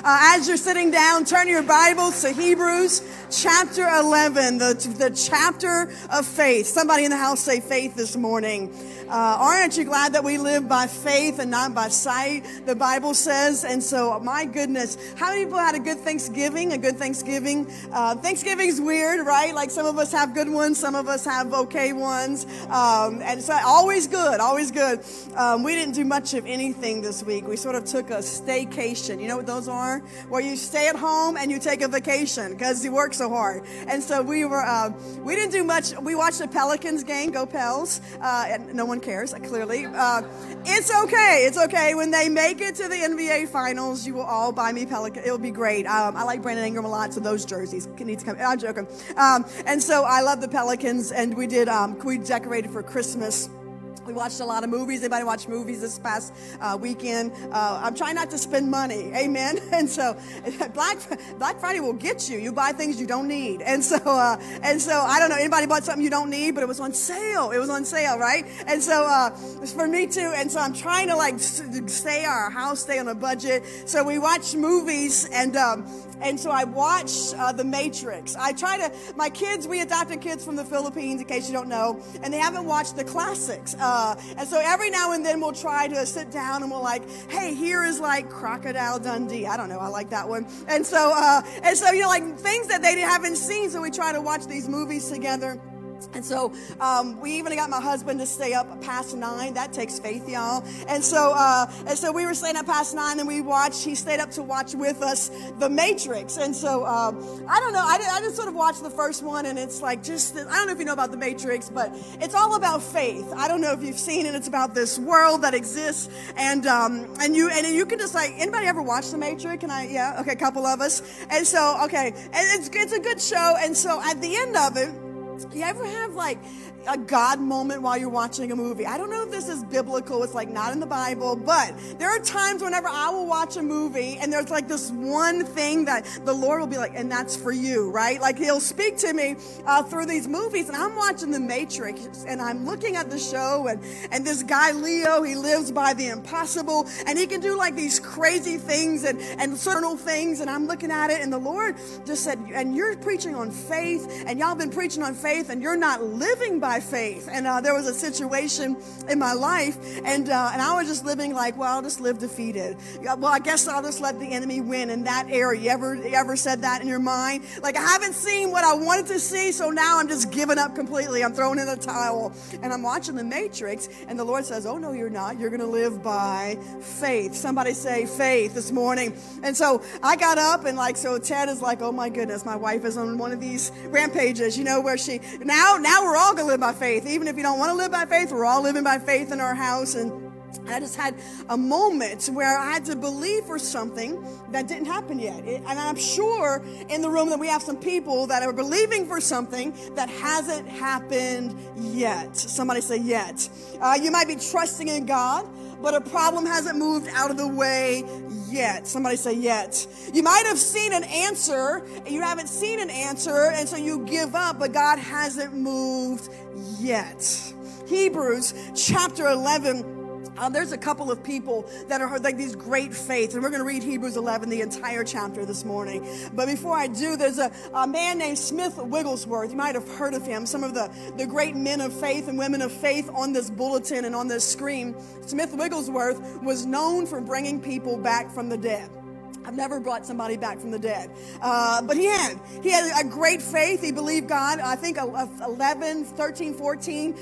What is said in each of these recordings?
As you're sitting down, turn your Bibles to Hebrews chapter 11, the chapter of faith. Somebody in the house say faith this morning. Aren't you glad that we live by faith and not by sight, the Bible says? And so, my goodness, how many people had a good Thanksgiving? Thanksgiving's weird, right? Like some of us have good ones, some of us have okay ones. And so always good. We didn't do much of anything this week. We sort of took a staycation. You know what those are? Where you stay at home and you take a vacation because you work so hard. And so we didn't do much. We watched the Pelicans game, go Pels. And no one cares, clearly. It's okay. When they make it to the NBA Finals, you will all buy me Pelican. It'll be great. I like Brandon Ingram a lot, so those jerseys need to come. I'm joking. And so I love the Pelicans, and we decorated for Christmas. We watched a lot of movies. Anybody watch movies this past weekend? I'm trying not to spend money. Amen. And so Black Friday will get you. You buy things you don't need. And so I don't know. Anybody bought something you don't need, but it was on sale. It was on sale, right? And so it's for me too. And so I'm trying to stay on a budget. So we watch movies, and so I watched The Matrix. My kids, we adopted kids from the Philippines, in case you don't know, and they haven't watched the classics. And so every now and then we'll try to sit down and we'll hey, here is Crocodile Dundee. I don't know. I like that one. And so things that they haven't seen. So we try to watch these movies together. And so we even got my husband to stay up past 9. That takes faith, y'all. And so we were staying up past 9, and he stayed up to watch with us The Matrix. And so I don't know. I just sort of watched the first one, and it's I don't know if you know about The Matrix, but it's all about faith. I don't know if you've seen it. It's about this world that exists, and you can just anybody ever watch The Matrix? Yeah, okay, a couple of us. And so okay, and it's a good show. And so at the end of it, you ever have a God moment while you're watching a movie? I don't know if this is biblical. It's not in the Bible, but there are times whenever I will watch a movie and there's this one thing that the Lord will be and that's for you, right? He'll speak to me through these movies, and I'm watching The Matrix, and I'm looking at the show, and this guy Leo, he lives by the impossible, and he can do these crazy things and certain things, and I'm looking at it, and the Lord just said, and you're preaching on faith, and y'all been preaching on faith, and you're not living by faith. And there was a situation in my life, and I was just living I'll just live defeated. Well, I guess I'll just let the enemy win in that area. You ever said that in your mind? I haven't seen what I wanted to see, so now I'm just giving up completely. I'm throwing in the towel, and I'm watching The Matrix, and the Lord says, oh no, you're not. You're going to live by faith. Somebody say faith this morning. And so I got up, and so Ted is oh my goodness, my wife is on one of these rampages, where she, now we're all going to live by faith. Even if you don't want to live by faith, we're all living by faith in our house. And I just had a moment where I had to believe for something that didn't happen yet. And I'm sure in the room that we have some people that are believing for something that hasn't happened yet. Somebody say yet. You might be trusting in God, but a problem hasn't moved out of the way yet. Somebody say yet. You might have seen an answer, and you haven't seen an answer, and so you give up, but God hasn't moved yet. Hebrews chapter 11. There's a couple of people that are these great faiths, and we're going to read Hebrews 11, the entire chapter this morning. But before I do, there's a man named Smith Wigglesworth. You might have heard of him. Some of the great men of faith and women of faith on this bulletin and on this screen. Smith Wigglesworth was known for bringing people back from the dead. I've never brought somebody back from the dead. But he had a great faith. He believed God. I think 11, 13, 14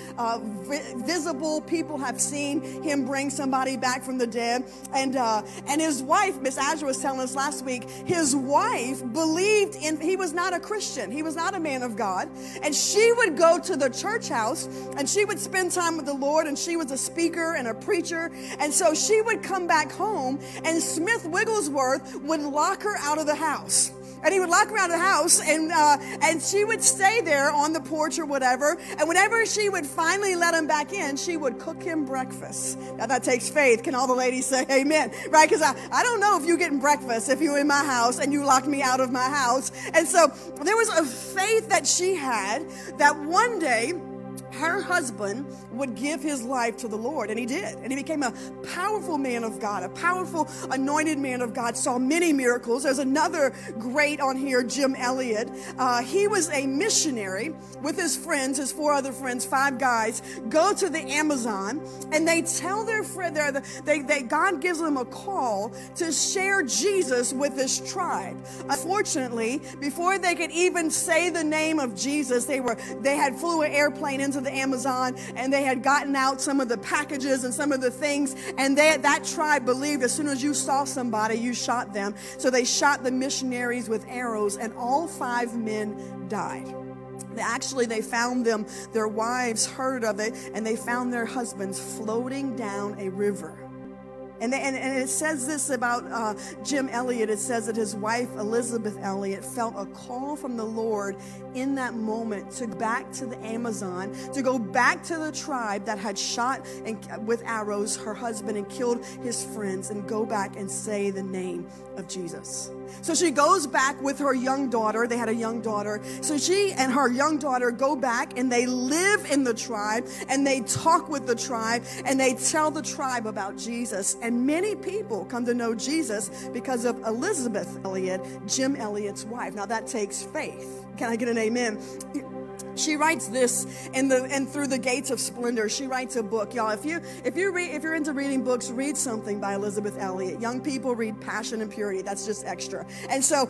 visible people have seen him bring somebody back from the dead. And his wife, Miss Azra was telling us last week, his wife believed he was not a Christian. He was not a man of God. And she would go to the church house and she would spend time with the Lord, and she was a speaker and a preacher. And so she would come back home, and Smith Wigglesworth would lock her out of the house. And he would lock her out of the house, and she would stay there on the porch or whatever. And whenever she would finally let him back in, she would cook him breakfast. Now that takes faith. Can all the ladies say amen? Right? Because I don't know if you're getting breakfast if you're in my house and you locked me out of my house. And so there was a faith that she had that one day her husband would give his life to the Lord, and he did. And he became a powerful man of God, a powerful anointed man of God, saw many miracles. There's another great on here, Jim Elliot. He was a missionary with his friends, his 4 other friends, 5 guys, go to the Amazon, and they tell their friend, God gives them a call to share Jesus with this tribe. Unfortunately, before they could even say the name of Jesus, they had flew an airplane into the Amazon, and they had gotten out some of the packages and some of the things, and that tribe believed as soon as you saw somebody, you shot them. So they shot the missionaries with arrows, and all 5 men died. They found them, their wives heard of it, and they found their husbands floating down a river. And it says this about Jim Elliot. It says that his wife, Elizabeth Elliot, felt a call from the Lord in that moment to back to the Amazon, to go back to the tribe that had shot with arrows her husband and killed his friends, and go back and say the name of Jesus. So she goes back with her young daughter. They had a young daughter. So she and her young daughter go back, and they live in the tribe, and they talk with the tribe, and they tell the tribe about Jesus. And many people come to know Jesus because of Elizabeth Elliot, Jim Elliot's wife. Now that takes faith. Can I get an amen? She writes this and through the gates of splendor. She writes a book, y'all. If you're into reading books, read something by Elizabeth Elliot. Young people read Passion and Purity. That's just extra. And so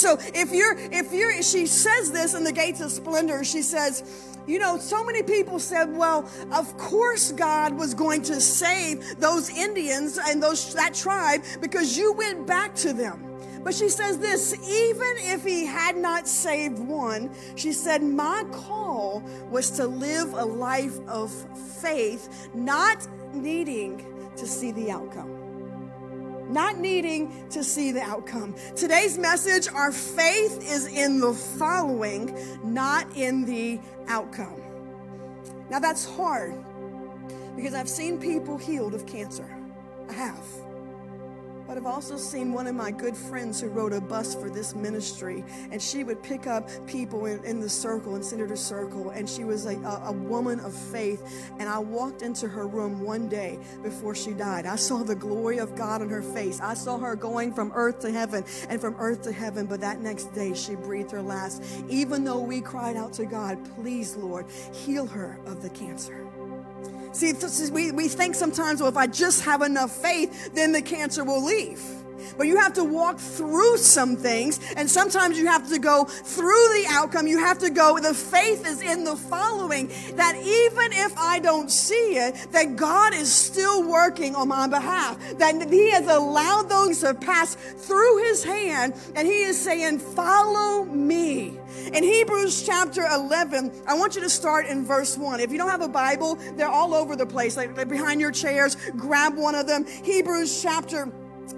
she says this in the gates of splendor. She says, so many people said, well, of course God was going to save those Indians and that tribe because you went back to them. But she says this, even if he had not saved one, she said, my call was to live a life of faith, not needing to see the outcome. Not needing to see the outcome. Today's message, our faith is in the following, not in the outcome. Now that's hard because I've seen people healed of cancer. I have. But I've also seen one of my good friends who rode a bus for this ministry, and she would pick up people in the circle and send her to circle, and she was a woman of faith. And I walked into her room one day before she died. I saw the glory of God on her face. I saw her going from earth to heaven and from earth to heaven, but that next day she breathed her last. Even though we cried out to God, please, Lord, heal her of the cancer. See, we think sometimes, well, if I just have enough faith, then the cancer will leave. But you have to walk through some things, and sometimes you have to go through the outcome. You have to go, the faith is in the following, that even if I don't see it, that God is still working on my behalf, that he has allowed those to pass through his hand, and he is saying, follow me. In Hebrews chapter 11, I want you to start in verse 1. If you don't have a Bible, they're all over the place, like they're behind your chairs. Grab one of them. Hebrews chapter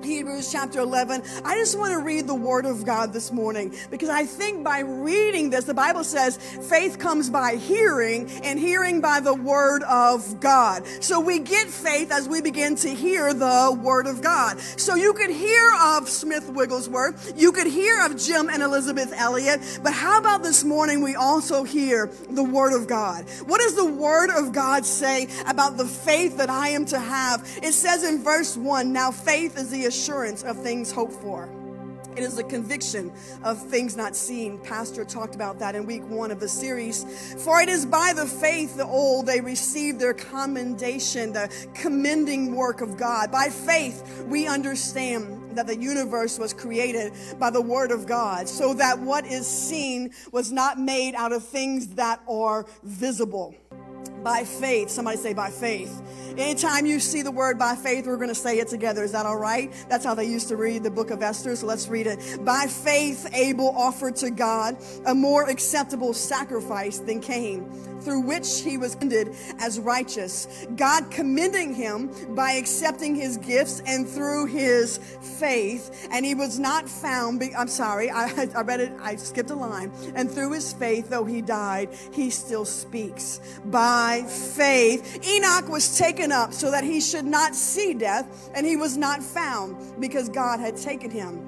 11. I just want to read the word of God this morning, because I think by reading this, the Bible says faith comes by hearing, and hearing by the word of God. So we get faith as we begin to hear the word of God. So you could hear of Smith Wigglesworth, you could hear of Jim and Elizabeth Elliot, but how about this morning we also hear the word of God? What does the word of God say about the faith that I am to have? It says in verse 1, now faith is the assurance of things hoped for. It is a conviction of things not seen. Pastor talked about that in week 1 of the series. For it is by the faith the old they received their commendation, the commending work of God. By faith we understand that the universe was created by the word of God, so that what is seen was not made out of things that are visible. By faith. Somebody say by faith. Anytime you see the word by faith, we're going to say it together. Is that all right? That's how they used to read the book of Esther. So let's read it. By faith, Abel offered to God a more acceptable sacrifice than Cain, through which he was commended as righteous, God commending him by accepting his gifts, and through his faith, and he was not found, I read it, I skipped a line, and through his faith, though he died, he still speaks. By faith, Enoch was taken up so that he should not see death, and he was not found because God had taken him.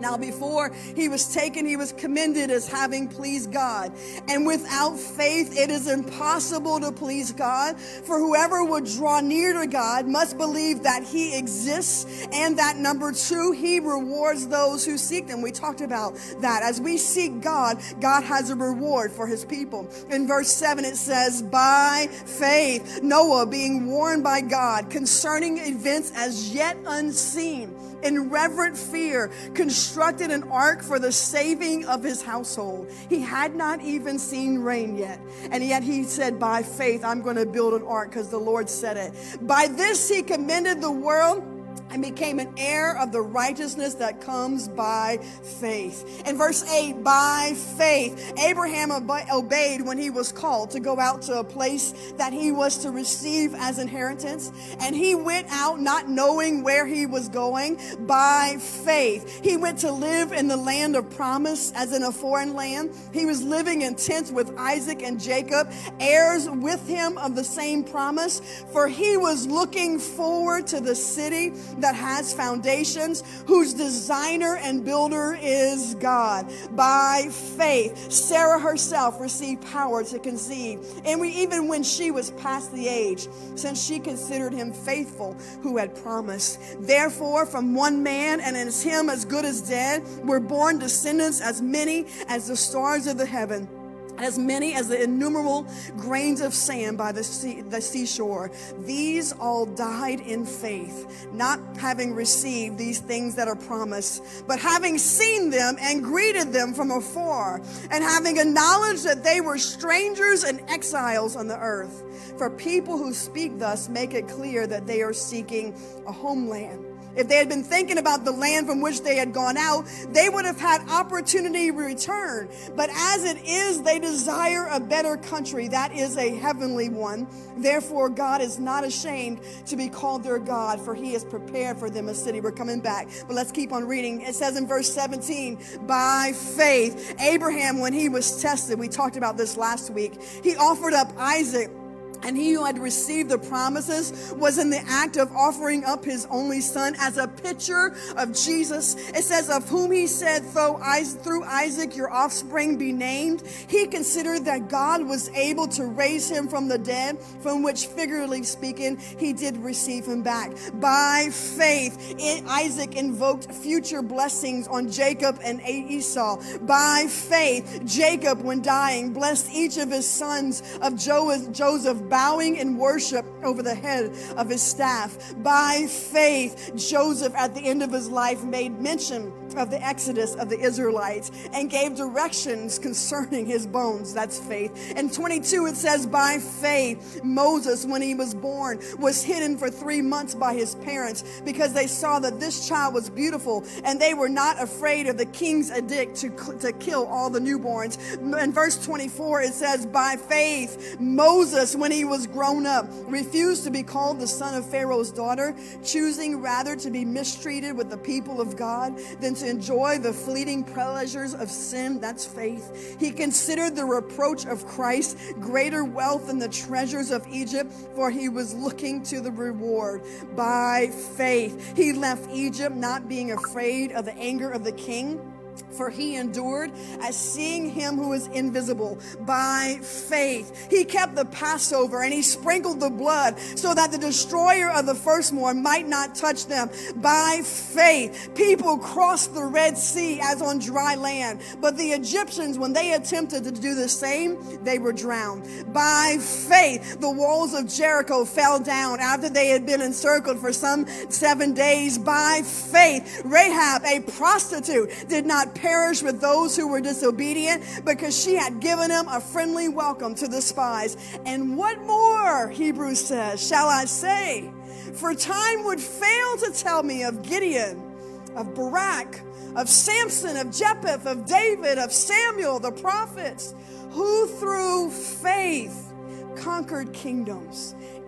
Now, before he was taken, he was commended as having pleased God. And without faith, it is impossible to please God. For whoever would draw near to God must believe that he exists, and that, number 2, he rewards those who seek them. We talked about that. As we seek God, God has a reward for his people. In verse 7, it says, by faith, Noah, being warned by God concerning events as yet unseen, in reverent fear, constructed an ark for the saving of his household. He had not even seen rain yet. And yet he said, by faith, I'm going to build an ark because the Lord said it. By this he commended the world and became an heir of the righteousness that comes by faith. In verse 8, by faith, Abraham obeyed when he was called to go out to a place that he was to receive as inheritance. And he went out not knowing where he was going. By faith, he went to live in the land of promise as in a foreign land. He was living in tents with Isaac and Jacob, heirs with him of the same promise. For he was looking forward to the city that has foundations, whose designer and builder is God. By faith, Sarah herself received power to conceive, and even when she was past the age, since she considered him faithful who had promised. Therefore, from one man, and as him as good as dead, were born descendants as many as the stars of the heaven, as many as the innumerable grains of sand by the seashore. These all died in faith, not having received these things that are promised, but having seen them and greeted them from afar, and having acknowledged that they were strangers and exiles on the earth. For people who speak thus make it clear that they are seeking a homeland. If they had been thinking about the land from which they had gone out, they would have had opportunity to return. But as it is, they desire a better country, that is a heavenly one. Therefore, God is not ashamed to be called their God, for he has prepared for them a city. We're coming back, but let's keep on reading. It says in verse 17, by faith, Abraham, when he was tested, we talked about this last week, he offered up Isaac. And he who had received the promises was in the act of offering up his only son as a picture of Jesus. It says, of whom he said, through Isaac your offspring be named. He considered that God was able to raise him from the dead, from which, figuratively speaking, he did receive him back. By faith, Isaac invoked future blessings on Jacob and Esau. By faith, Jacob, when dying, blessed each of his sons of Joseph, bowing in worship over the head of his staff. By faith, Joseph, at the end of his life, made mention of the exodus of the Israelites and gave directions concerning his bones. That's faith. In 22, it says, by faith, Moses, when he was born, was hidden for 3 months by his parents because they saw that this child was beautiful, and they were not afraid of the king's edict to kill all the newborns. In verse 24, it says, by faith, Moses, when he was grown up, refused to be called the son of Pharaoh's daughter, choosing rather to be mistreated with the people of God than to enjoy the fleeting pleasures of sin. That's faith. He considered the reproach of Christ greater wealth than the treasures of Egypt, for he was looking to the reward. By faith, he left Egypt, not being afraid of the anger of the king, for he endured as seeing him who is invisible. By faith, he kept the Passover, and he sprinkled the blood so that the destroyer of the firstborn might not touch them. By faith, people crossed the Red Sea as on dry land, but the Egyptians, when they attempted to do the same, they were drowned. By faith, the walls of Jericho fell down after they had been encircled for some 7 days. By faith, Rahab, a prostitute, did not perish with those who were disobedient, because she had given him a friendly welcome to the spies. And what more, Hebrews says, shall I say? For time would fail to tell me of Gideon, of Barak, of Samson, of Jephthah, of David, of Samuel, the prophets, who through faith conquered kingdoms,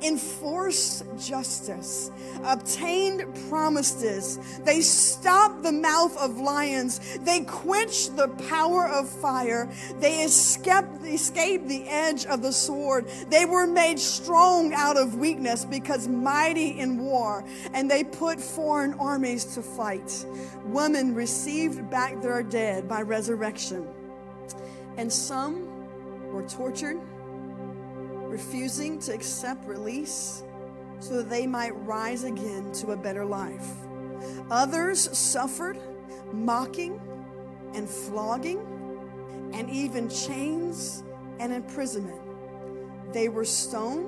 enforced justice, obtained promises. They stopped the mouth of lions. They quenched the power of fire. They escaped the edge of the sword. They were made strong out of weakness because mighty in war, and they put foreign armies to fight. Women received back their dead by resurrection, and some were tortured, refusing to accept release so that they might rise again to a better life. Others suffered mocking and flogging and even chains and imprisonment. They were stoned.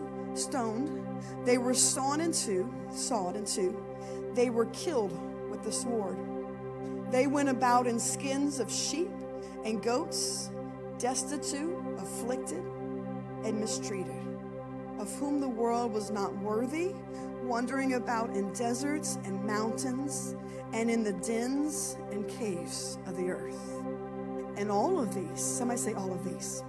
They were sawed in two. They were killed with the sword. They went about in skins of sheep and goats, destitute, afflicted, and mistreated, of whom the world was not worthy, wandering about in deserts and mountains and in the dens and caves of the earth. And all of these, somebody say all of these,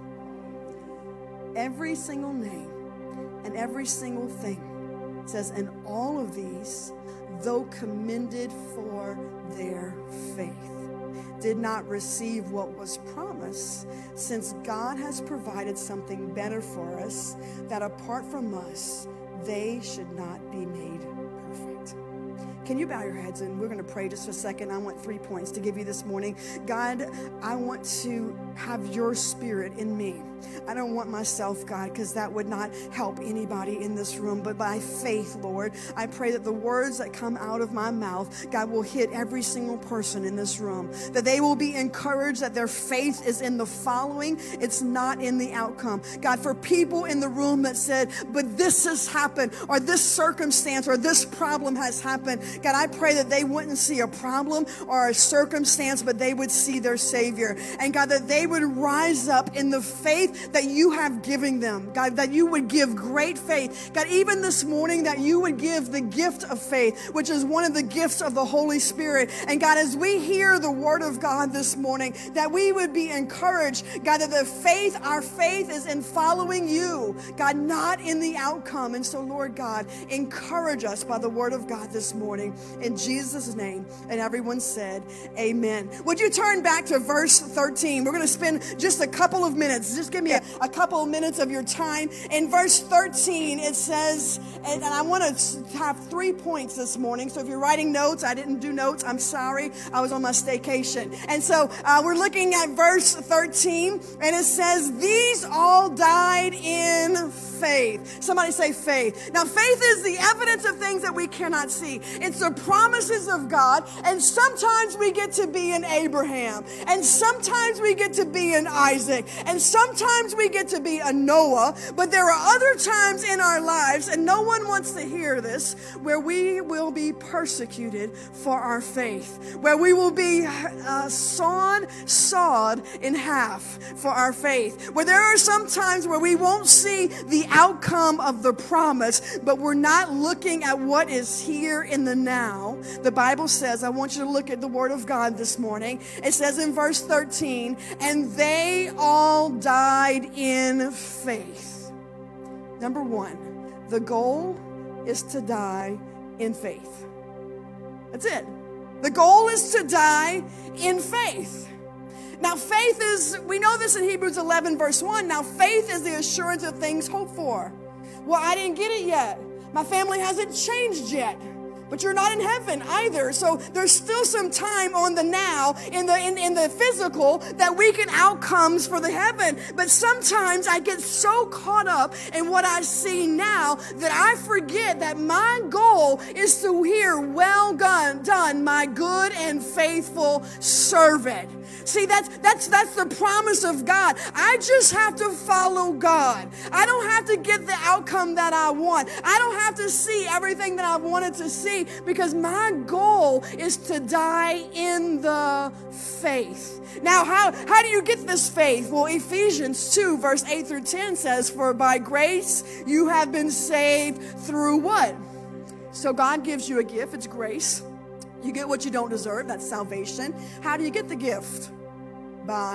every single name and every single thing says, and all of these, though commended for their faith, did not receive what was promised, since God has provided something better for us, that apart from us, they should not be made perfect. Can you bow your heads, and we're going to pray just for a second. I want 3 points to give you this morning. God, I want to have your spirit in me. I don't want myself, God, because that would not help anybody in this room. But by faith, Lord, I pray that the words that come out of my mouth, God, will hit every single person in this room. That they will be encouraged that their faith is in the following. It's not in the outcome. God, for people in the room that said, but this has happened, or this circumstance, or this problem has happened. God, I pray that they wouldn't see a problem or a circumstance, but they would see their Savior. And God, that they would rise up in the faith that you have given them. God, that you would give great faith. God, even this morning, that you would give the gift of faith, which is one of the gifts of the Holy Spirit. And God, as we hear the word of God this morning, that we would be encouraged, God, that our faith is in following you, God, not in the outcome. And so, Lord God, encourage us by the word of God this morning, in Jesus' name. And everyone said, amen. Would you turn back to verse 13? We're going to spend just a couple of minutes. Just give me a couple of minutes of your time. In verse 13, it says, and I want to have 3 points this morning. So if you're writing notes, I didn't do notes. I'm sorry. I was on my staycation. And so we're looking at verse 13, and it says, these all died in faith. Somebody say faith. Now, faith is the evidence of things that we cannot see. It's the promises of God. And sometimes we get to be in Abraham. And sometimes we get to be in Isaac. And sometimes we get to be a Noah. But there are other times in our lives, and no one wants to hear this, where we will be persecuted for our faith. Where we will be sawed in half for our faith. Where there are some times where we won't see the outcome of the promise, but we're not looking at what is here in the now. The Bible says, I want you to look at the word of God this morning. It says in verse 13, and they all died in faith. Number one, the goal is to die in faith. That's it. The goal is to die in faith. Now, faith is, we know this in Hebrews 11, verse 1. Now, faith is the assurance of things hoped for. Well, I didn't get it yet. My family hasn't changed yet. But you're not in heaven either. So there's still some time on the now in the physical that we can outcomes for the heaven. But sometimes I get so caught up in what I see now that I forget that my goal is to hear, well done, my good and faithful servant. See, that's the promise of God. I just have to follow God. I don't have to get the outcome that I want. I don't have to see everything that I wanted to see, because my goal is to die in the faith. Now, how do you get this faith? Well, Ephesians 2, verse 8 through 10 says, for by grace you have been saved through what? So God gives you a gift. It's grace. You get what you don't deserve. That's salvation. How do you get the gift? By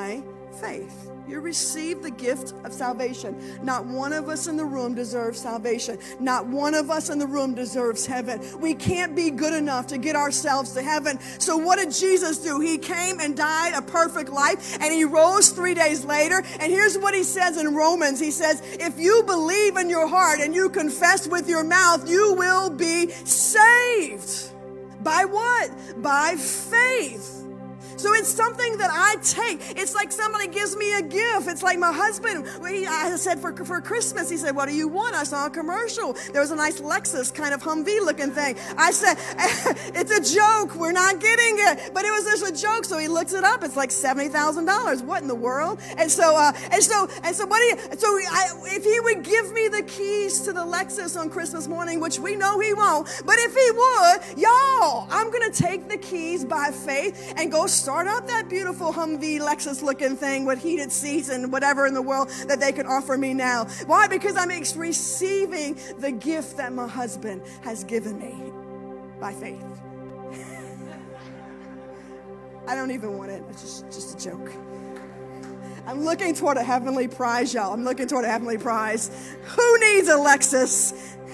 faith. You receive the gift of salvation. Not one of us in the room deserves salvation. Not one of us in the room deserves heaven. We can't be good enough to get ourselves to heaven. So what did Jesus do? He came and died a perfect life, and he rose 3 days later. And here's what he says in Romans. He says, if you believe in your heart and you confess with your mouth, you will be saved. By what? By faith. So it's something that I take. It's like somebody gives me a gift. It's like my husband, I said for Christmas, he said, what do you want? I saw a commercial. There was a nice Lexus kind of Humvee looking thing. I said, it's a joke. We're not getting it. But it was just a joke. So he looks it up. It's like $70,000. What in the world? And so if he would give me the keys to the Lexus on Christmas morning, which we know he won't, but if he would, y'all, I'm going to take the keys by faith and go start up that beautiful Humvee Lexus looking thing with heated seats and whatever in the world that they can offer me now. Why? Because I'm receiving the gift that my husband has given me by faith. I don't even want it. It's just a joke. I'm looking toward a heavenly prize, y'all. I'm looking toward a heavenly prize. Who needs a Lexus?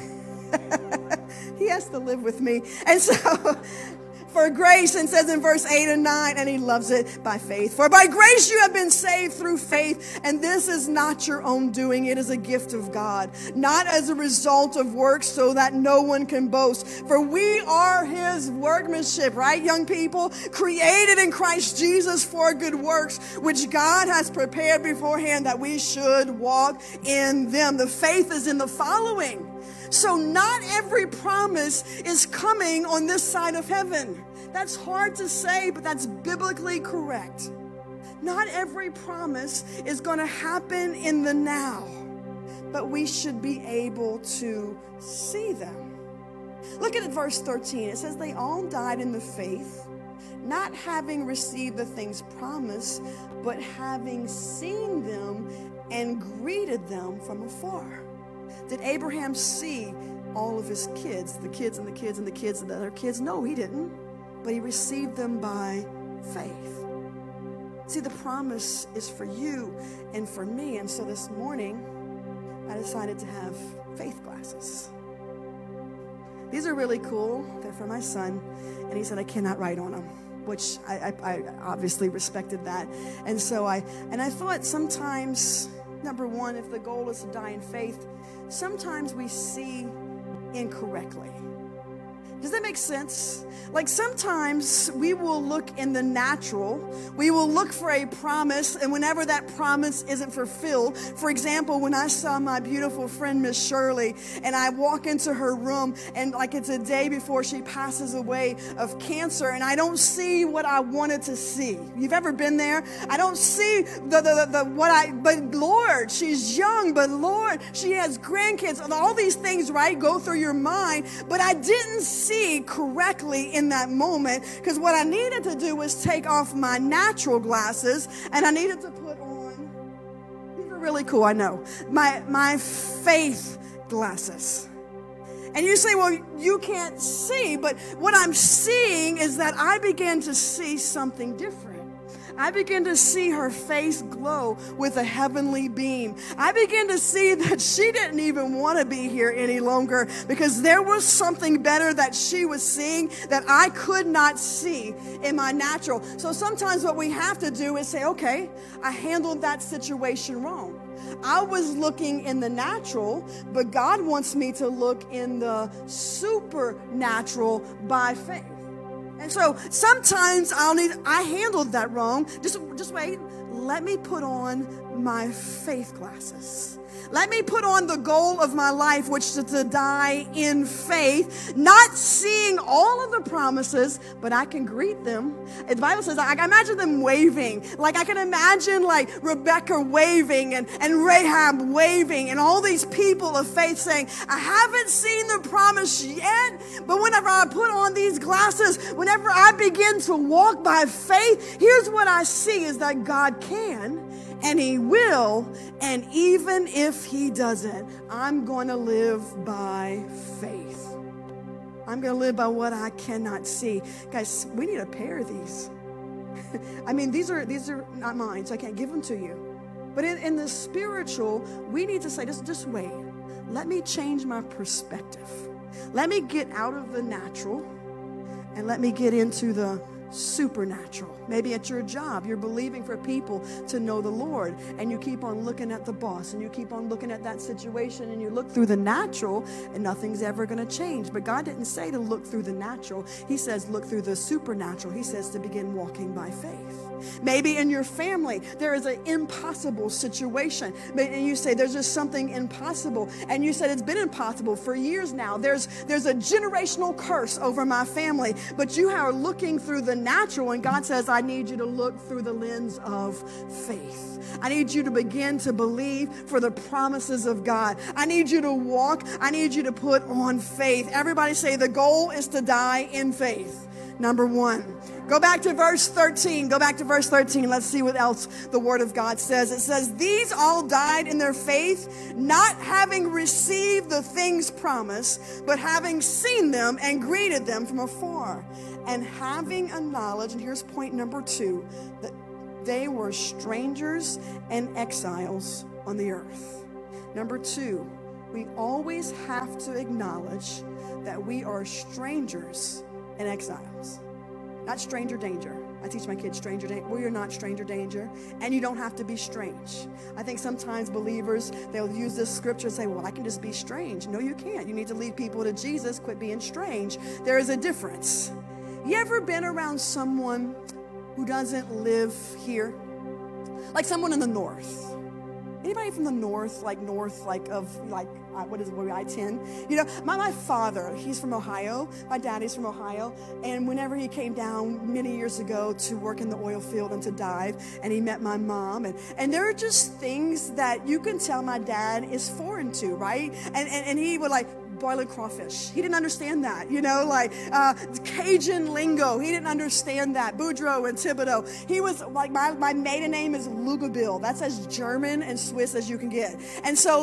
He has to live with me. And so, for grace, and says in verse 8 and 9, and he loves it, by faith. For by grace you have been saved through faith, and this is not your own doing. It is a gift of God, not as a result of works, so that no one can boast. For we are his workmanship, right, young people? Created in Christ Jesus for good works, which God has prepared beforehand that we should walk in them. The faith is in the following. So not every promise is coming on this side of heaven. That's hard to say, but that's biblically correct. Not every promise is going to happen in the now, but we should be able to see them. Look at verse 13. It says, they all died in the faith, not having received the things promised, but having seen them and greeted them from afar. Did Abraham see all of his kids, the kids and the kids and the kids and the other kids? No, he didn't. But he received them by faith. See, the promise is for you and for me. And so this morning, I decided to have faith glasses. These are really cool. They're for my son. And he said, I cannot write on them, which I obviously respected that. And so I thought sometimes, number one, if the goal is to die in faith, sometimes we see incorrectly. Does that make sense? Like sometimes we will look in the natural. We will look for a promise, and whenever that promise isn't fulfilled, for example, when I saw my beautiful friend, Miss Shirley, and I walk into her room, and like it's a day before she passes away of cancer, and I don't see what I wanted to see. You've ever been there? I don't see but Lord, she's young, but Lord, she has grandkids, and all these things, right, go through your mind, but I didn't see correctly in that moment, because what I needed to do was take off my natural glasses, and I needed to put on, these are really cool, I know, my faith glasses. And you say, well, you can't see, but what I'm seeing is that I began to see something different. I began to see her face glow with a heavenly beam. I began to see that she didn't even want to be here any longer, because there was something better that she was seeing that I could not see in my natural. So sometimes what we have to do is say, okay, I handled that situation wrong. I was looking in the natural, but God wants me to look in the supernatural by faith. And so sometimes I handled that wrong. Just wait. Let me put on my faith glasses. Let me put on the goal of my life, which is to die in faith, not seeing all of the promises, but I can greet them. The Bible says, I can imagine them waving. Like I can imagine like Rebecca waving and Rahab waving and all these people of faith saying, I haven't seen the promise yet, but whenever I put on these glasses, whenever I begin to walk by faith, here's what I see is that God can. And he will, and even if he doesn't, I'm going to live by faith. I'm going to live by what I cannot see. Guys, we need a pair of these. I mean, these are not mine, so I can't give them to you. But in the spiritual, we need to say, just wait. Let me change my perspective. Let me get out of the natural and let me get into the supernatural. Maybe at your job, you're believing for people to know the Lord, and you keep on looking at the boss, and you keep on looking at that situation, and you look through the natural, and nothing's ever going to change. But God didn't say to look through the natural. He says look through the supernatural. He says to begin walking by faith. Maybe in your family, there is an impossible situation, and you say there's just something impossible, and you said it's been impossible for years now. There's a generational curse over my family, but you are looking through the natural, and God says, I need you to look through the lens of faith. I need you to begin to believe for the promises of God. I need you to walk. I need you to put on faith. Everybody say the goal is to die in faith. Number one. Go back to verse 13. Go back to verse 13. Let's see what else the Word of God says. It says, these all died in their faith, not having received the things promised, but having seen them and greeted them from afar. And having a knowledge, and here's point number 2, that they were strangers and exiles on the earth. Number 2, we always have to acknowledge that we are strangers and exiles. Not stranger danger. I teach my kids stranger danger. We are not stranger danger, and you don't have to be strange. I think sometimes believers, they'll use this scripture and say, well, I can just be strange. No, you can't. You need to lead people to Jesus. Quit being strange. There is a difference. You ever been around someone who doesn't live here? Like someone in the north. Anybody from the north, what is it, I-10? You know, my father, he's from Ohio. My daddy's from Ohio. And whenever he came down many years ago to work in the oil field and to dive, and he met my mom, and there are just things that you can tell my dad is foreign to, right? And he would boiling crawfish. He didn't understand that, Cajun lingo. He didn't understand that. Boudreaux and Thibodeau. He was my maiden name is Lugabil. That's as German and Swiss as you can get. And so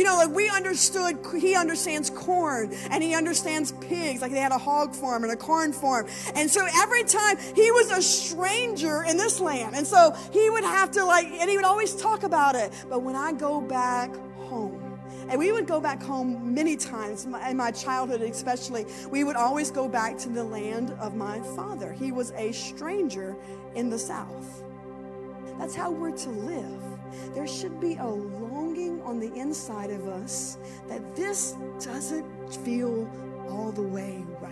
we understood, he understands corn and he understands pigs. Like they had a hog farm and a corn farm. And so every time he was a stranger in this land. And so he would have to and he would always talk about it. But when I go back home, and we would go back home many times, in my childhood especially, we would always go back to the land of my father. He was a stranger in the South. That's how we're to live. There should be a longing on the inside of us that this doesn't feel all the way right.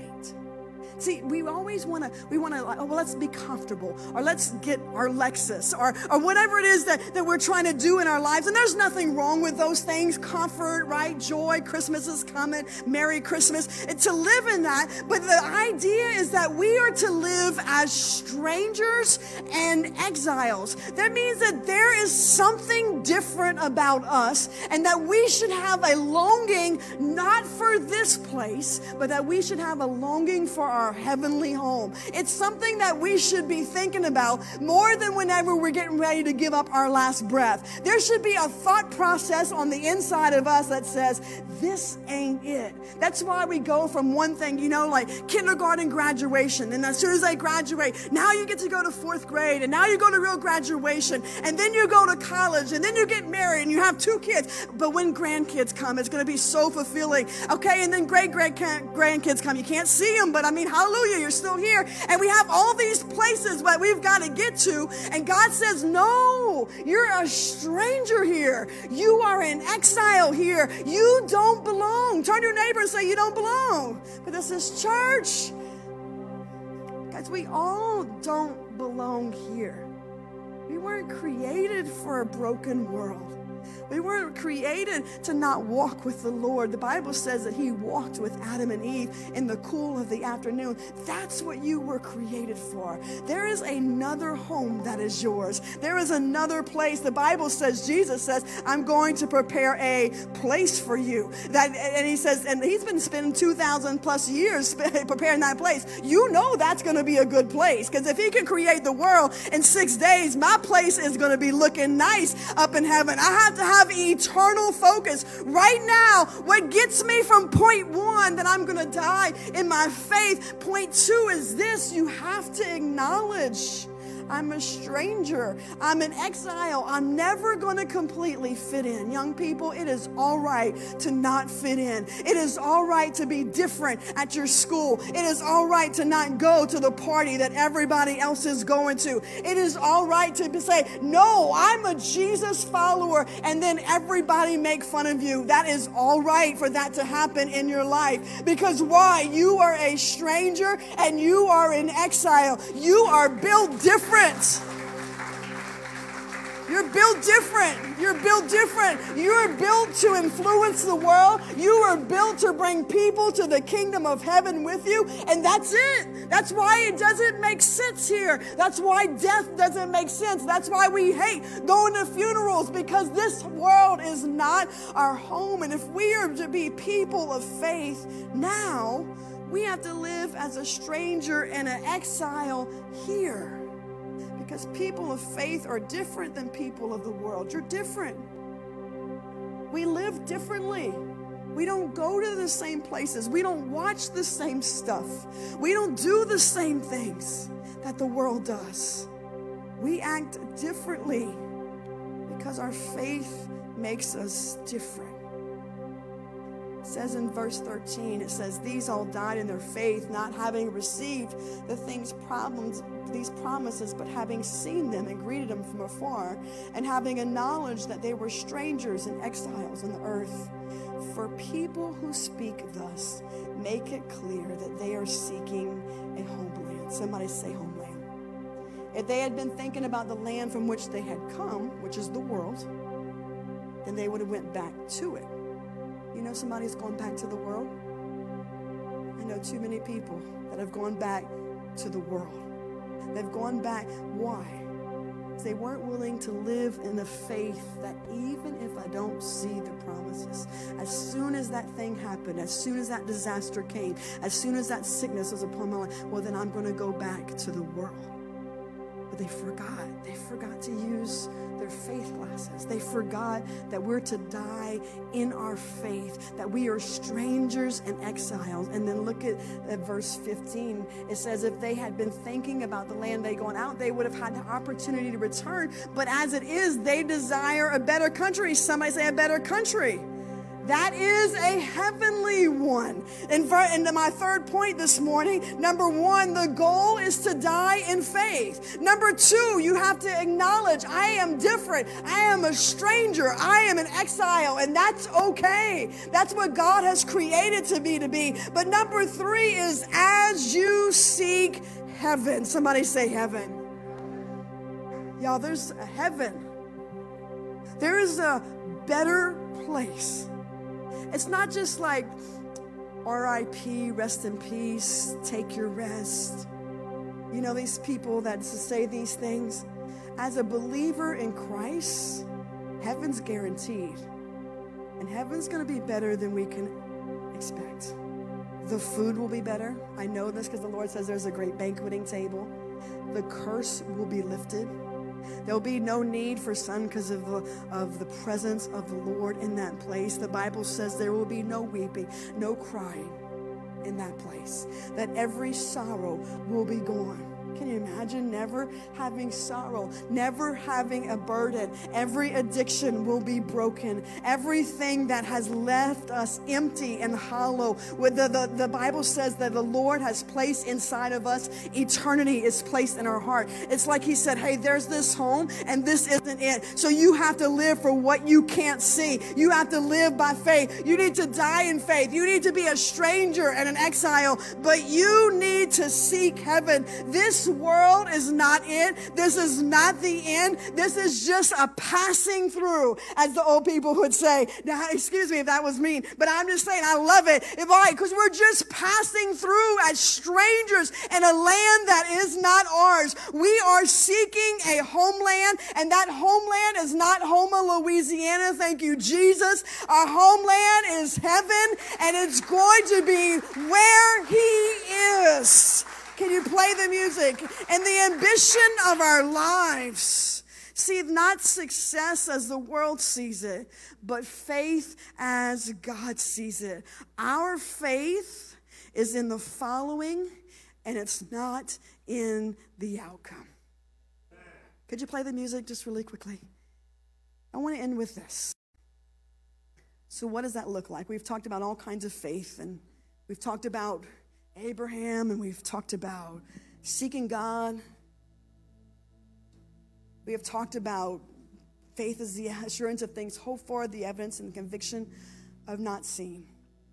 See, we always want to, let's be comfortable, or let's get our Lexus, or whatever it is that we're trying to do in our lives. And there's nothing wrong with those things. Comfort, right? Joy, Christmas is coming, Merry Christmas. And to live in that. But the idea is that we are to live as strangers and exiles. That means that there is something different about us, and that we should have a longing, not for this place, but that we should have a longing for our heavenly home. It's something that we should be thinking about more than whenever we're getting ready to give up our last breath. There should be a thought process on the inside of us that says, this ain't it. That's why we go from one thing, like kindergarten graduation. And as soon as they graduate, now you get to go to 4th grade, and now you go to real graduation, and then you go to college, and then you get married, and you have 2 kids. But when grandkids come, it's going to be so fulfilling. Okay, and then great-grandkids come. You can't see them, but hallelujah, you're still here. And we have all these places that we've got to get to. And God says, no, you're a stranger here. You are in exile here. You don't belong. Turn to your neighbor and say, you don't belong. But this is church. Guys, we all don't belong here. We weren't created for a broken world. We weren't created to not walk with the Lord. The Bible says that he walked with Adam and Eve in the cool of the afternoon. That's what you were created for. There is another home that is yours. There is another place. The Bible says, Jesus says, I'm going to prepare a place for you. And he says, and he's been spending 2,000 plus years preparing that place. You know that's going to be a good place, because if he can create the world in 6 days, my place is going to be looking nice up in heaven. I have to have eternal focus. Right now, what gets me from point 1, that I'm going to die in my faith, point 2 is this: you have to acknowledge I'm a stranger. I'm an exile. I'm never going to completely fit in. Young people, it is all right to not fit in. It is all right to be different at your school. It is all right to not go to the party that everybody else is going to. It is all right to say, no, I'm a Jesus follower, and then everybody make fun of you. That is all right for that to happen in your life. Because why? You are a stranger and you are in exile. You are built different. You're built different. You're built different. You're built to influence the world. You are built to bring people to the kingdom of heaven with you. And that's it. That's why it doesn't make sense here. That's why death doesn't make sense. That's why we hate going to funerals, because this world is not our home. And if we are to be people of faith now, we have to live as a stranger and an exile here. Because people of faith are different than people of the world. You're different. We live differently. We don't go to the same places. We don't watch the same stuff. We don't do the same things that the world does. We act differently because our faith makes us different. It says in verse 13, it says, these all died in their faith, not having received these promises, but having seen them and greeted them from afar, and having acknowledged that they were strangers and exiles on the earth. For people who speak thus make it clear that they are seeking a homeland. Somebody say homeland. If they had been thinking about the land from which they had come, which is the world, then they would have went back to it. You know somebody's gone back to the world? I know too many people that have gone back to the world. They've gone back. Why? Because they weren't willing to live in the faith that even if I don't see the promises, as soon as that thing happened, as soon as that disaster came, as soon as that sickness was upon my life, well, then I'm going to go back to the world. But they forgot. They forgot to use their faith glasses. They forgot that we're to die in our faith, that we are strangers and exiles. And then look at verse 15. It says, if they had been thinking about the land they'd gone out, they would have had the opportunity to return. But as it is, they desire a better country. Somebody say a better country. That is a heavenly one. And my third point this morning, number one, the goal is to die in faith. Number two, you have to acknowledge, I am different. I am a stranger. I am an exile, and that's okay. That's what God has created me to be. But number three is as you seek heaven. Somebody say heaven. Y'all, there's a heaven. There is a better place. It's not just like R.I.P., rest in peace, take your rest. You know, these people that say these things. As a believer in Christ, heaven's guaranteed. And heaven's going to be better than we can expect. The food will be better. I know this because the Lord says there's a great banqueting table. The curse will be lifted. There'll be no need for sun because of the presence of the Lord in that place. The Bible says there will be no weeping, no crying in that place. That every sorrow will be gone. Can you imagine never having sorrow, never having a burden? Every addiction will be broken. Everything that has left us empty and hollow. The Bible says that the Lord has placed inside of us, eternity is placed in our heart. It's like he said, hey, there's this home and this isn't it. So you have to live for what you can't see. You have to live by faith. You need to die in faith. You need to be a stranger and an exile, but you need to seek heaven. This world is not it. This is not the end. This is just a passing through, as the old people would say. Now, excuse me if that was mean, but I'm just saying I love it. Why? Because we're just passing through as strangers in a land that is not ours. We are seeking a homeland, and that homeland is not Houma, Louisiana. Thank you, Jesus. Our homeland is heaven, and it's going to be where he is. Can you play the music? And the ambition of our lives. See, not success as the world sees it, but faith as God sees it. Our faith is in the following, and it's not in the outcome. Could you play the music just really quickly? I want to end with this. So what does that look like? We've talked about all kinds of faith, and we've talked about Abraham, and we've talked about seeking God. We have talked about faith is the assurance of things hoped for, the evidence and conviction of not seen.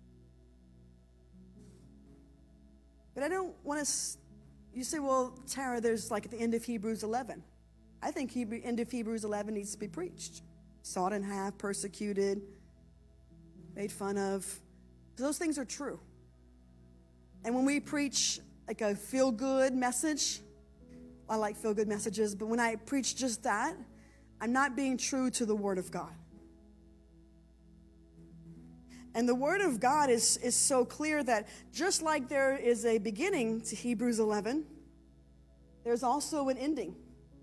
But I don't want to, you say, well, Tara, there's like at the end of Hebrews 11. I think end of Hebrews 11 needs to be preached. Sawed in half, persecuted, made fun of. Those things are true. And when we preach like a feel-good message, I like feel-good messages, but when I preach just that, I'm not being true to the Word of God. And the Word of God is so clear that just like there is a beginning to Hebrews 11, there's also an ending.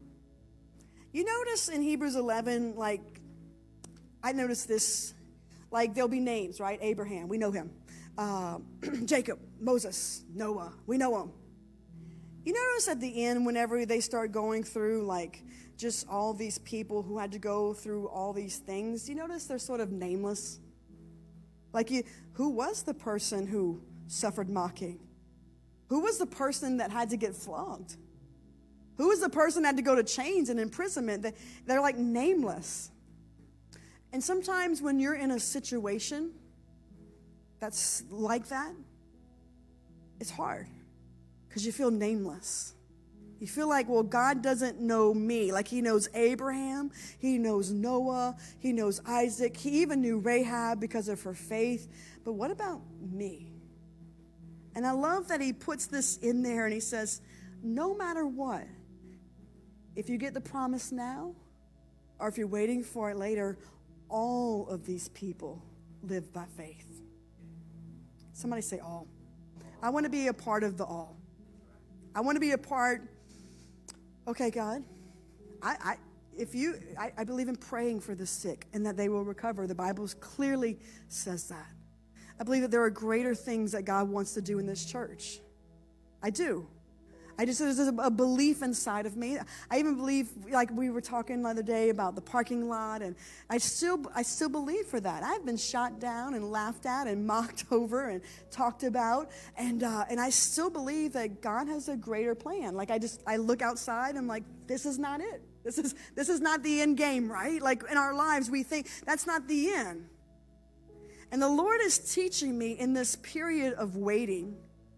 You notice in Hebrews 11, like, I noticed this, like there'll be names, right? Abraham, we know him. Jacob, Moses, Noah, we know him. You notice at the end, whenever they start going through, like, just all these people who had to go through all these things, you notice they're sort of nameless? Like, who was the person who suffered mocking? Who was the person that had to get flogged? Who was the person that had to go to chains and imprisonment? They're like nameless. And sometimes when you're in a situation that's like that, it's hard because you feel nameless. You feel like, well, God doesn't know me. Like he knows Abraham, he knows Noah, he knows Isaac. He even knew Rahab because of her faith. But what about me? And I love that he puts this in there and he says, no matter what, if you get the promise now or if you're waiting for it later, all of these people live by faith. Somebody say all. I want to be a part of the all. I want to be a part. Okay, God, I believe in praying for the sick and that they will recover. The Bible clearly says that. I believe that there are greater things that God wants to do in this church. I do. There's a belief inside of me. I even believe, like we were talking the other day about the parking lot, and I still believe for that. I've been shot down and laughed at and mocked over and talked about, and I still believe that God has a greater plan. Like I look outside and I'm like, this is not it. This is not the end game, right? Like in our lives, we think that's not the end. And the Lord is teaching me in this period of waiting,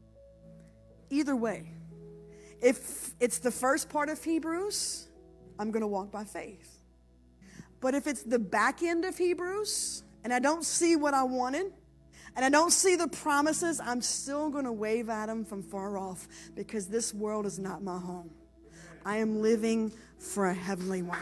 either way. If it's the first part of Hebrews, I'm going to walk by faith. But if it's the back end of Hebrews, and I don't see what I wanted, and I don't see the promises, I'm still going to wave at them from far off because this world is not my home. I am living for a heavenly one.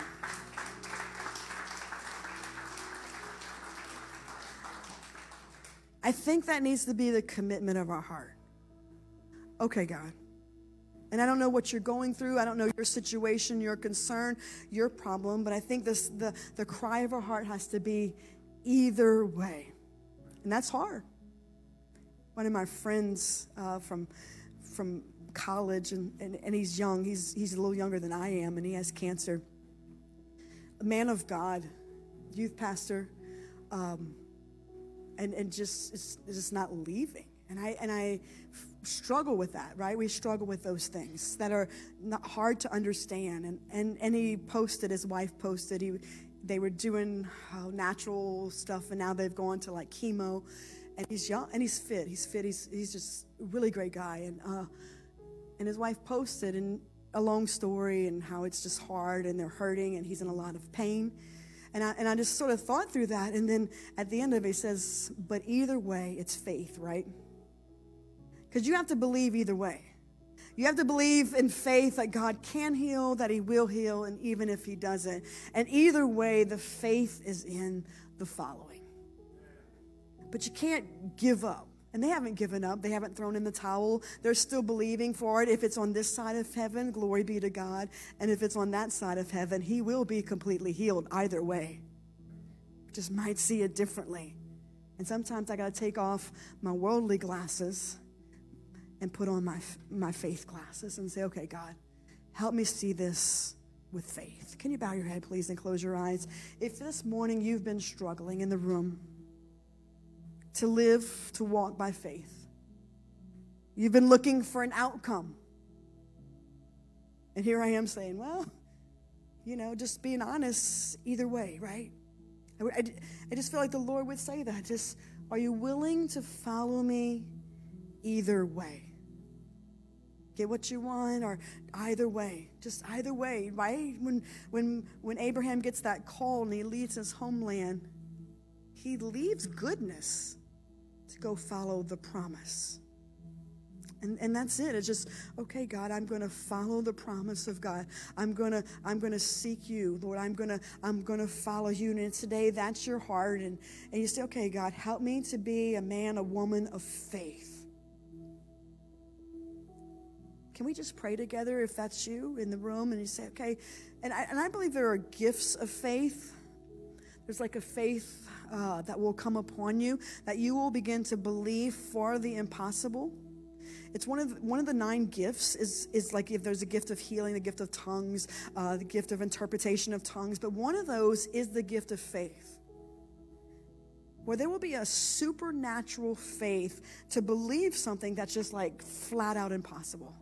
I think that needs to be the commitment of our heart. Okay, God. And I don't know what you're going through. I don't know your situation, your concern, your problem. But I think the cry of our heart has to be either way. And that's hard. One of my friends from college, and he's young. He's a little younger than I am, and he has cancer. A man of God, youth pastor, and just it's just not leaving. And I struggle with that, right? We struggle with those things that are not hard to understand. And he posted, his wife posted, they were doing natural stuff, and now they've gone to like chemo. And he's young, and he's fit. He's just a really great guy. And his wife posted and a long story and how it's just hard and they're hurting and he's in a lot of pain. And I just sort of thought through that. And then at the end of it, he says, but either way, it's faith, right? Because you have to believe either way. You have to believe in faith that God can heal, that he will heal, and even if he doesn't. And either way, the faith is in the following. But you can't give up. And they haven't given up. They haven't thrown in the towel. They're still believing for it. If it's on this side of heaven, glory be to God. And if it's on that side of heaven, he will be completely healed either way. Just might see it differently. And sometimes I got to take off my worldly glasses and put on my faith glasses and say, okay, God, help me see this with faith. Can you bow your head, please, and close your eyes? If this morning you've been struggling in the room to live, to walk by faith, you've been looking for an outcome, and here I am saying, well, just being honest either way, right? I just feel like the Lord would say that. Just, are you willing to follow me either way? Get what you want, or either way. Just either way, right? When Abraham gets that call and he leaves his homeland, he leaves goodness to go follow the promise. And that's it. It's just, okay, God, I'm going to follow the promise of God. I'm going to seek you, Lord. I'm going to follow you. And today that's your heart. And you say, okay, God, help me to be a man, a woman of faith. Can we just pray together if that's you in the room? And you say, okay, and I believe there are gifts of faith. There's like a faith that will come upon you, that you will begin to believe for the impossible. It's one of the 9 gifts is like, if there's a gift of healing, the gift of tongues, the gift of interpretation of tongues, but one of those is the gift of faith, where there will be a supernatural faith to believe something that's just like flat out impossible.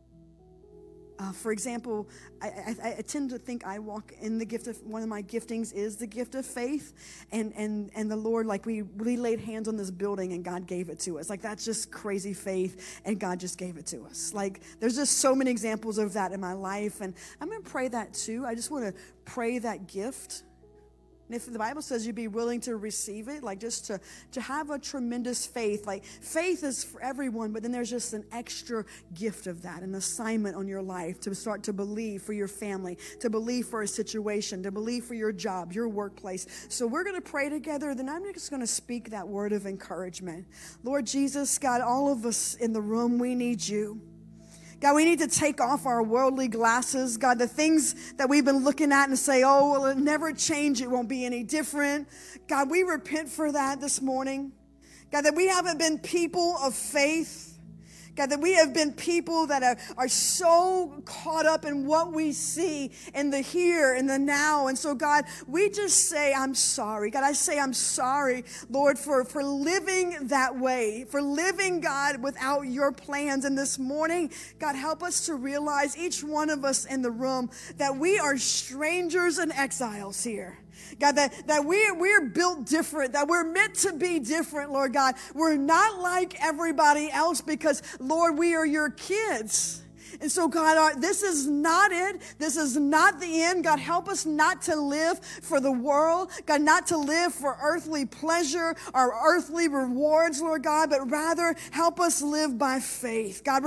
For example, I tend to think I walk in the gift of, one of my giftings is the gift of faith. And the Lord, like we laid hands on this building and God gave it to us. Like, that's just crazy faith, and God just gave it to us. Like, there's just so many examples of that in my life. And I'm going to pray that too. I just want to pray that gift. And if the Bible says you'd be willing to receive it, like just to have a tremendous faith, like faith is for everyone, but then there's just an extra gift of that, an assignment on your life to start to believe for your family, to believe for a situation, to believe for your job, your workplace. So we're going to pray together. Then I'm just going to speak that word of encouragement. Lord Jesus, God, all of us in the room, we need you. God, we need to take off our worldly glasses. God, the things that we've been looking at and say, oh, well, it'll never change. It won't be any different. God, we repent for that this morning. God, that we haven't been people of faith. God, that we have been people that are so caught up in what we see in the here and the now. And so, God, we just say, I'm sorry. God, I say I'm sorry, Lord, for living that way, for living, God, without your plans. And this morning, God, help us to realize, each one of us in the room, that we are strangers and exiles here. God, that we're built different, that we're meant to be different, Lord God. We're not like everybody else because, Lord, we are your kids. And so, God, this is not it. This is not the end. God, help us not to live for the world. God, not to live for earthly pleasure or earthly rewards, Lord God, but rather help us live by faith. God,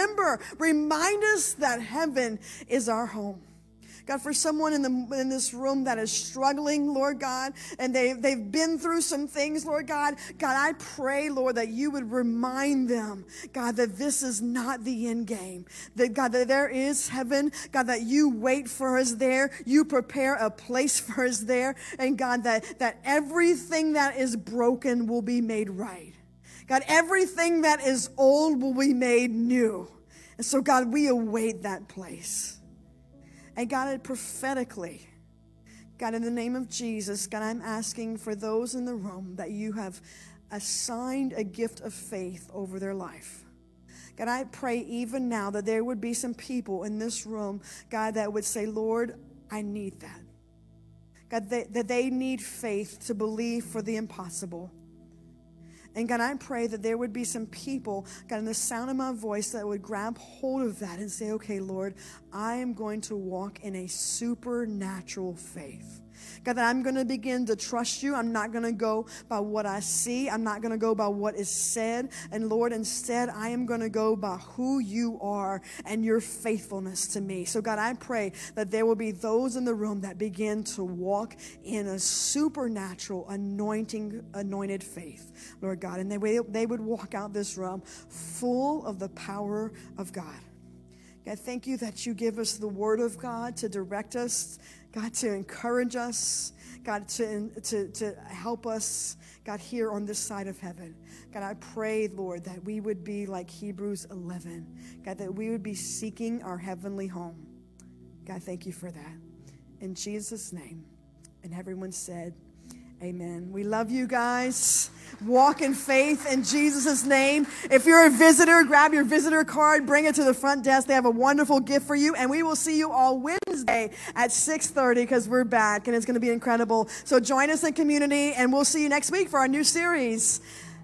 remind us that heaven is our home. God, for someone in this room that is struggling, Lord God, and they've been through some things, Lord God, I pray, Lord, that you would remind them, God, that this is not the end game. That, God, that there is heaven. God, that you wait for us there. You prepare a place for us there. And God, that everything that is broken will be made right. God, everything that is old will be made new. And so, God, we await that place. And God, prophetically, God, in the name of Jesus, God, I'm asking for those in the room that you have assigned a gift of faith over their life. God, I pray even now that there would be some people in this room, God, that would say, Lord, I need that. God, that they need faith to believe for the impossible. And God, I pray that there would be some people, God, in the sound of my voice, that would grab hold of that and say, okay, Lord, I am going to walk in a supernatural faith. God, that I'm going to begin to trust you. I'm not going to go by what I see. I'm not going to go by what is said. And Lord, instead, I am going to go by who you are and your faithfulness to me. So God, I pray that there will be those in the room that begin to walk in a supernatural anointed faith, Lord God. And they would walk out this room full of the power of God. God, thank you that you give us the word of God to direct us, God, to encourage us, God, to help us, God, here on this side of heaven. God, I pray, Lord, that we would be like Hebrews 11. God, that we would be seeking our heavenly home. God, thank you for that. in Jesus' name. And everyone said, amen. We love you guys. Walk in faith in Jesus' name. If you're a visitor, grab your visitor card, bring it to the front desk. They have a wonderful gift for you. And we will see you all Wednesday at 6:30 because we're back and it's going to be incredible. So join us in community and we'll see you next week for our new series.